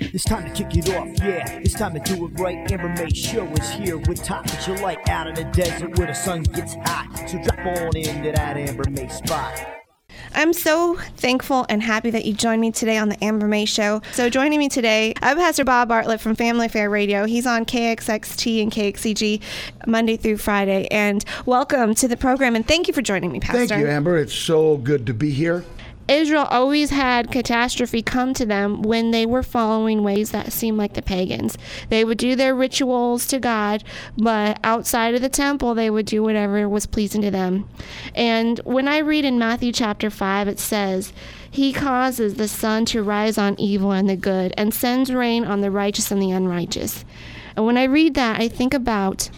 It's time to kick it off, yeah. It's time to do it right. Amber May Show is here with topics you like out in the desert where the sun gets hot. So drop on into that Amber May spot. I'm so thankful and happy that you joined me today on the Amber May Show. So joining me today, I'm Pastor Bob Bartlett from Family Affair Radio. He's on KXXT and KXCG Monday through Friday. And welcome to the program, and thank you for joining me, Pastor. Thank you, Amber. It's so good to be here. Israel always had catastrophe come to them when they were following ways that seemed like the pagans. They would do their rituals to God, but outside of the temple, they would do whatever was pleasing to them. And when I read in Matthew chapter 5, it says, He causes the sun to rise on evil and the good, and sends rain on the righteous and the unrighteous. And when I read that, I think about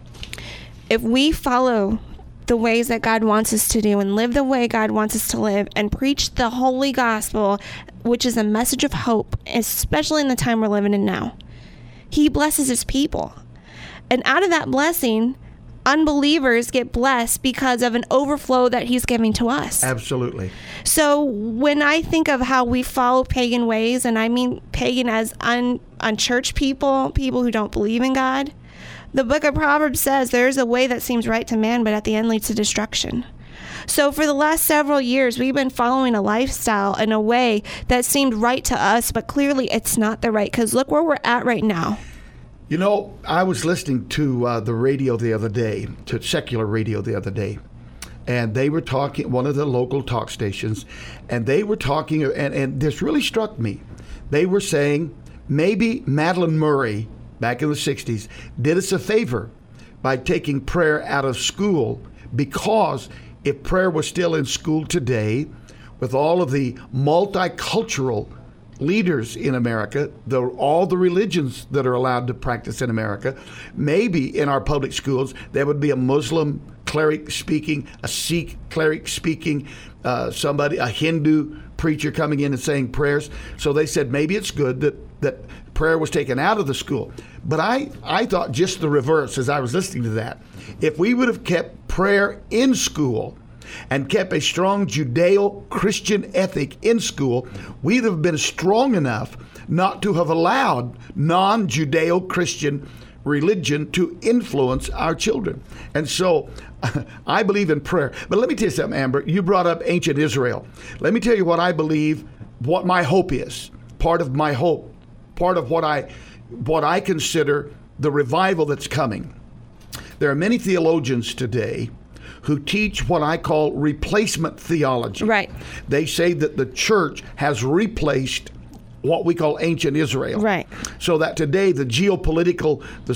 if we follow the ways that God wants us to do and live the way God wants us to live and preach the holy gospel, which is a message of hope, especially in the time we're living in now. He blesses his people. And out of that blessing, unbelievers get blessed because of an overflow that he's giving to us. Absolutely. So when I think of how we follow pagan ways, and I mean pagan as unchurched people who don't believe in God, the book of Proverbs says there's a way that seems right to man, but at the end leads to destruction. So for the last several years, we've been following a lifestyle in a way that seemed right to us, but clearly it's not the right, because look where we're at right now. You know, I was listening to the radio the other day, to secular radio the other day, and they were talking, one of the local talk stations, and they were talking, and this really struck me. They were saying maybe Madeline Murray, back in the 60s, did us a favor by taking prayer out of school, because if prayer was still in school today, with all of the multicultural leaders in America, all the religions that are allowed to practice in America, maybe in our public schools there would be a Muslim cleric speaking, a Sikh cleric speaking, a Hindu preacher coming in and saying prayers. So they said maybe it's good that prayer was taken out of the school. But I thought just the reverse as I was listening to that. If we would have kept prayer in school and kept a strong Judeo-Christian ethic in school, we'd have been strong enough not to have allowed non-Judeo-Christian religion to influence our children. And so I believe in prayer. But let me tell you something, Amber. You brought up ancient Israel. Let me tell you what I believe, what my hope is. Part of my hope, part of what I consider the revival that's coming. There are many theologians today who teach what I call replacement theology. Right. They say that the church has replaced what we call ancient Israel. Right. So that today the geopolitical, the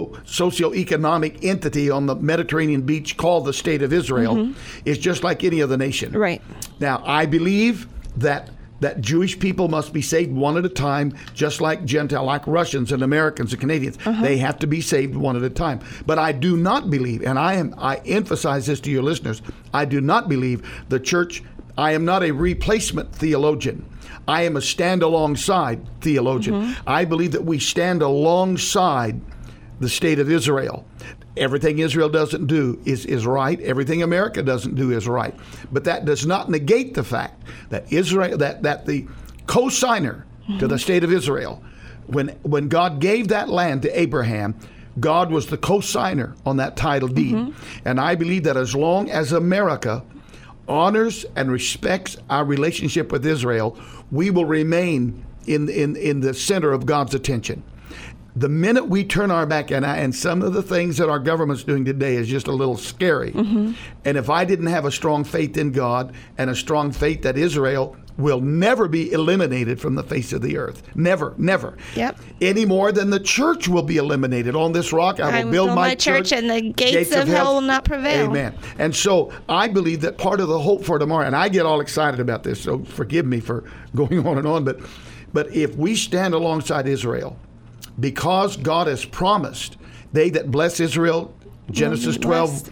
socioeconomic entity on the Mediterranean beach called the State of Israel is just like any other nation. Right. Now, I believe that Jewish people must be saved one at a time, just like Gentile, like Russians and Americans and Canadians. They have to be saved one at a time. But I do not believe, and I emphasize this to your listeners, I do not believe the church, I am not a replacement theologian. I am a stand alongside theologian. I believe that we stand alongside the State of Israel. Everything Israel doesn't do is right. Everything America doesn't do is right. But that does not negate the fact that Israel, that the co-signer to the State of Israel, when God gave that land to Abraham, God was the co-signer on that title deed. And I believe that as long as America honors and respects our relationship with Israel, we will remain in the center of God's attention. The minute we turn our back, and some of the things that our government's doing today is just a little scary. And if I didn't have a strong faith in God and a strong faith that Israel will never be eliminated from the face of the earth. Never, never. Yep. Any more than the church will be eliminated. On this rock I will build my church, and the gates of hell will not prevail. Amen. And so I believe that part of the hope for tomorrow, and I get all excited about this, so forgive me for going on and on, but if we stand alongside Israel, because God has promised, they that bless Israel, Genesis 12.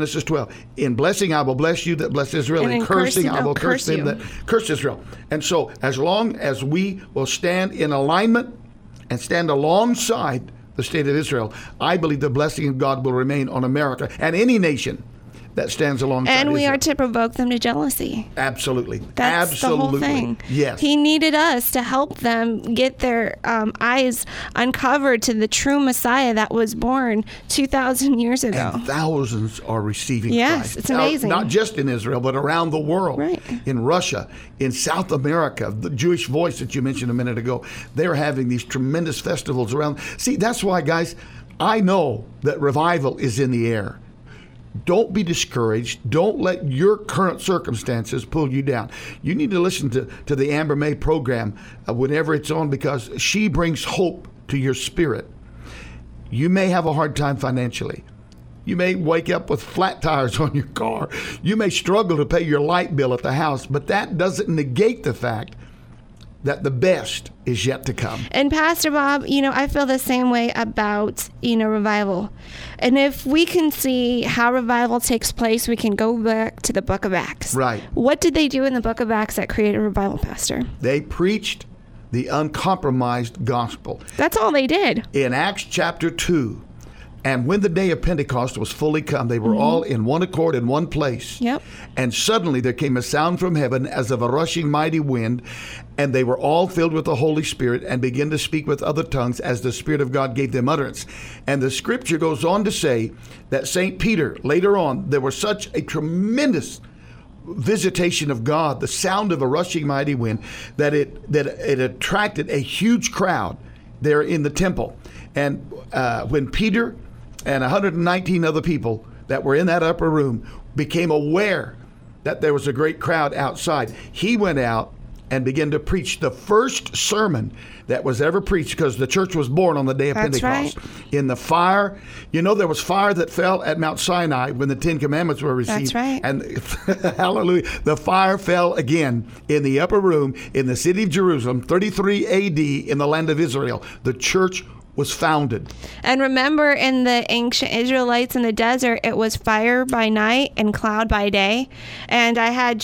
In blessing, I will bless you that bless Israel. And in cursing, I will curse them that curse Israel. And so as long as we will stand in alignment and stand alongside the State of Israel, I believe the blessing of God will remain on America and any nation that stands alongside And we Israel. are to provoke them to jealousy. Absolutely. That's Absolutely. the whole thing. Yes. He needed us to help them get their eyes uncovered to the true Messiah that was born 2,000 years ago. And thousands are receiving Yes, Christ. it's amazing. Not just in Israel, but around the world. Right. In Russia, in South America, the Jewish Voice that you mentioned a minute ago, they're having these tremendous festivals around. See, that's why, guys, I know that revival is in the air. Don't be discouraged. Don't let your current circumstances pull you down. You need to listen to the Amber May program whenever it's on, because she brings hope to your spirit. You may have a hard time financially. You may wake up with flat tires on your car. You may struggle to pay your light bill at the house, but that doesn't negate the fact that the best is yet to come. And Pastor Bob, I feel the same way about, revival. And if we can see how revival takes place, we can go back to the book of Acts. Right. What did they do in the book of Acts that created revival, Pastor? They preached the uncompromised gospel. That's all they did. In Acts chapter 2, and when the day of Pentecost was fully come, they were all in one accord in one place. Yep. And suddenly there came a sound from heaven as of a rushing mighty wind, and they were all filled with the Holy Spirit and began to speak with other tongues as the Spirit of God gave them utterance. And the scripture goes on to say that St. Peter, later on, there was such a tremendous visitation of God, the sound of a rushing mighty wind, that it attracted a huge crowd there in the temple. And when Peter and 119 other people that were in that upper room became aware that there was a great crowd outside, he went out and began to preach the first sermon that was ever preached, because the church was born on the day of That's Pentecost. right. In the fire, there was fire that fell at Mount Sinai when the Ten Commandments were received. That's right. And hallelujah, the fire fell again in the upper room in the city of Jerusalem, 33 AD, in the land of Israel. The church was founded. And remember, in the ancient Israelites in the desert, it was fire by night and cloud by day. And I had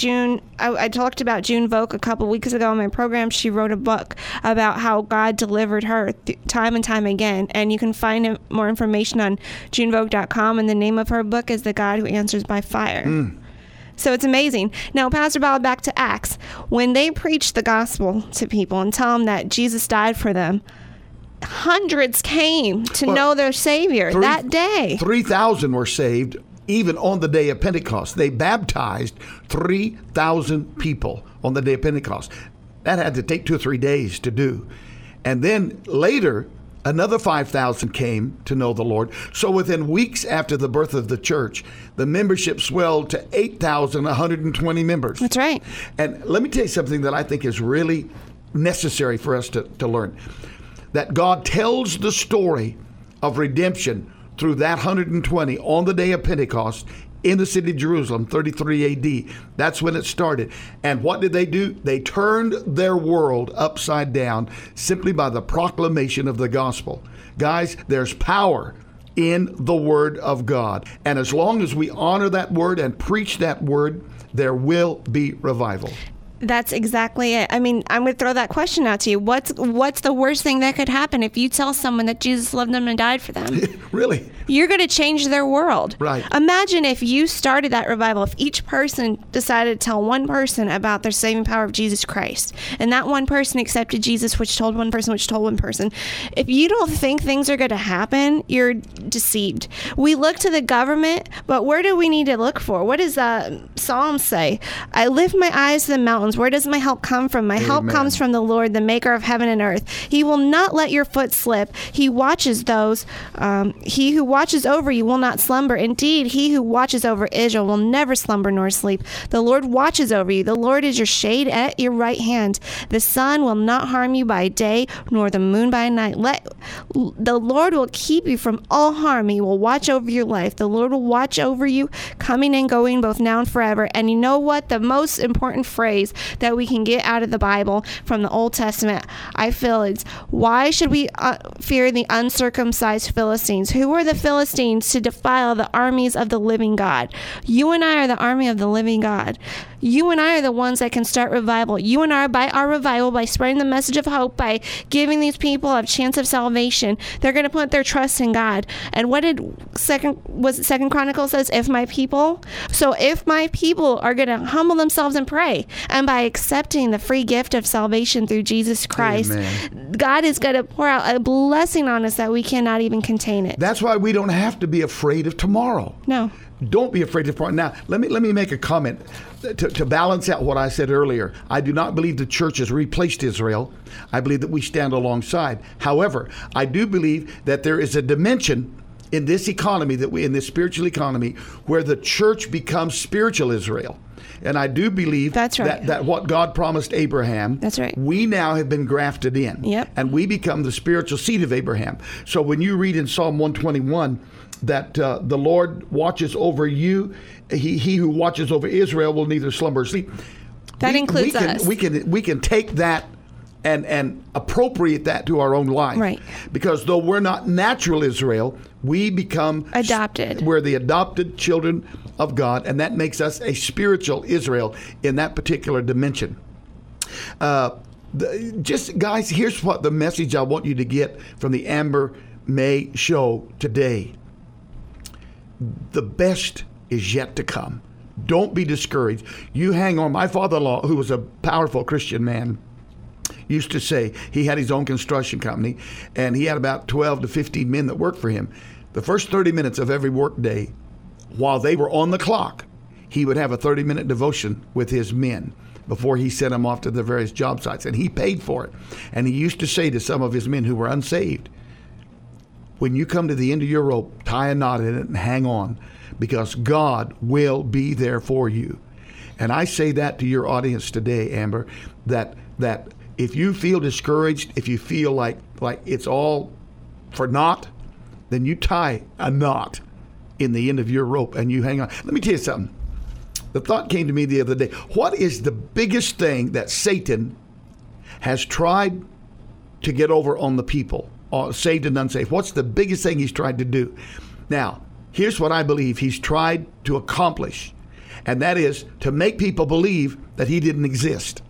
I talked about June Vogt a couple weeks ago on my program. She wrote a book about how God delivered her time and time again. And you can find more information on JuneVogt.com. And the name of her book is The God Who Answers by Fire. So it's amazing. Now, Pastor Bob, back to Acts. When they preach the gospel to people and tell them that Jesus died for them, hundreds came to know their Savior that day. 3,000 were saved even on the day of Pentecost. They baptized 3,000 people on the day of Pentecost. That had to take 2 or 3 days to do. And then later, another 5,000 came to know the Lord. So within weeks after the birth of the church, the membership swelled to 8,120 members. That's right. And let me tell you something that I think is really necessary for us to learn. That God tells the story of redemption through that 120 on the day of Pentecost in the city of Jerusalem, 33 AD. That's when it started. And what did they do? They turned their world upside down simply by the proclamation of the gospel. Guys, there's power in the word of God. And as long as we honor that word and preach that word, there will be revival. That's exactly it. I mean, I'm going to throw that question out to you. What's the worst thing that could happen if you tell someone that Jesus loved them and died for them? Really? You're going to change their world. Right. Imagine if you started that revival, if each person decided to tell one person about their saving power of Jesus Christ, and that one person accepted Jesus, which told one person, which told one person. If you don't think things are going to happen, you're deceived. We look to the government, but where do we need to look for? What does Psalm say? I lift my eyes to the mountains. Where does my help come from? My help comes from the Lord, the maker of heaven and earth. He will not let your foot slip. He watches those. He who watches over you will not slumber. Indeed, he who watches over Israel will never slumber nor sleep. The Lord watches over you. The Lord is your shade at your right hand. The sun will not harm you by day, nor the moon by night. The Lord will keep you from all harm. He will watch over your life. The Lord will watch over you, coming and going, both now and forever. And you know what? The most important phrase that we can get out of the Bible from the Old Testament, I feel, is, why should we fear the uncircumcised Philistines? Who are the Philistines to defile the armies of the living God? You and I are the army of the living God. You and I are the ones that can start revival. You and I, by our revival, by spreading the message of hope, by giving these people a chance of salvation, they're going to put their trust in God. And what did Second Chronicles says? If my people are going to humble themselves and pray, and by accepting the free gift of salvation through Jesus Christ, Amen. God is going to pour out a blessing on us that we cannot even contain it. That's why we don't have to be afraid of tomorrow. No. Don't be afraid of tomorrow. Now, let me make a comment to balance out what I said earlier. I do not believe the church has replaced Israel. I believe that we stand alongside. However, I do believe that there is a dimension in this economy, in this spiritual economy, where the church becomes spiritual Israel. And I do believe that's right. that what God promised Abraham, that's right. We now have been grafted in. Yep. And we become the spiritual seed of Abraham. So when you read in Psalm 121 that the Lord watches over you, he who watches over Israel will neither slumber or sleep. That includes us. We can take that and appropriate that to our own life. Right. Because though we're not natural Israel, we become adopted. We're the adopted children of God, and that makes us a spiritual Israel in that particular dimension. Just guys, here's what the message I want you to get from the Amber May show today. The best is yet to come. Don't be discouraged. You hang on. My father-in-law, who was a powerful Christian man, used to say he had his own construction company, and he had about 12 to 15 men that worked for him. The first 30 minutes of every work day, while they were on the clock, he would have a 30-minute devotion with his men before he sent them off to the various job sites, and he paid for it. And he used to say to some of his men who were unsaved, when you come to the end of your rope, tie a knot in it and hang on, because God will be there for you. And I say that to your audience today, Amber, that if you feel discouraged, if you feel like it's all for naught, then you tie a knot in the end of your rope and you hang on. Let me tell you something. The thought came to me the other day. What is the biggest thing that Satan has tried to get over on the people, saved and unsaved? What's the biggest thing he's tried to do? Now, here's what I believe he's tried to accomplish, and that is to make people believe that he didn't exist.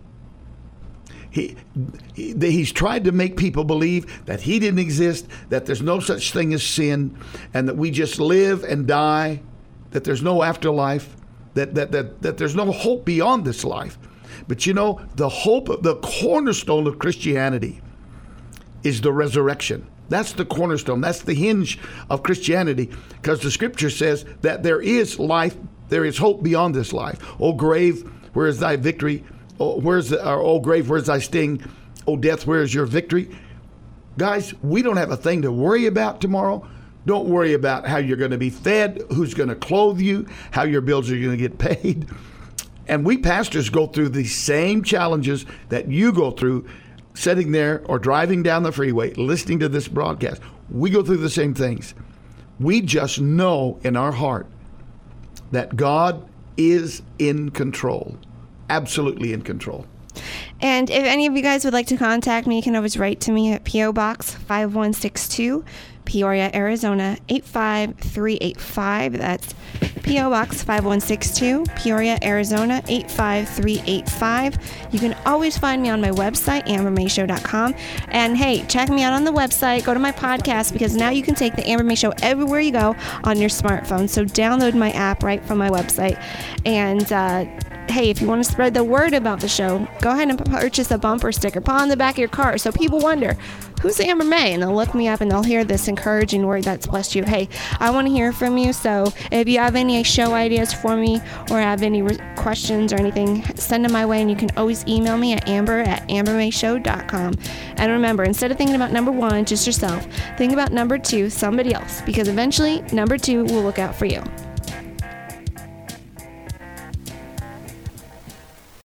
He's tried to make people believe that he didn't exist, that there's no such thing as sin, and that we just live and die, that there's no afterlife, that there's no hope beyond this life. But you know, the hope, the cornerstone of Christianity is the resurrection. That's the cornerstone. That's the hinge of Christianity, because the scripture says that there is life, there is hope beyond this life. O grave, where is thy victory? O grave, where's thy sting? O death, where is your victory? Guys, we don't have a thing to worry about tomorrow. Don't worry about how you're going to be fed, who's going to clothe you, how your bills are going to get paid. And we pastors go through the same challenges that you go through sitting there or driving down the freeway, listening to this broadcast. We go through the same things. We just know in our heart that God is in control. Absolutely in control. And if any of you guys would like to contact me, you can always write to me at P.O. Box 5162, Peoria, Arizona 85385. That's P.O. Box 5162, Peoria, Arizona 85385. You can always find me on my website, ambermayshow.com. And hey, check me out on the website. Go to my podcast, because now you can take the Amber May Show everywhere you go on your smartphone. So download my app right from my website. And hey, if you want to spread the word about the show, go ahead and purchase a bumper sticker. Put on the back of your car so people wonder, who's Amber May? And they'll look me up and they'll hear this encouraging word that's blessed you. Hey, I want to hear from you. So if you have any show ideas for me or have any questions or anything, send them my way. And you can always email me at amber@ambermayshow.com. And remember, instead of thinking about number one, just yourself, think about number two, somebody else, because eventually number two will look out for you.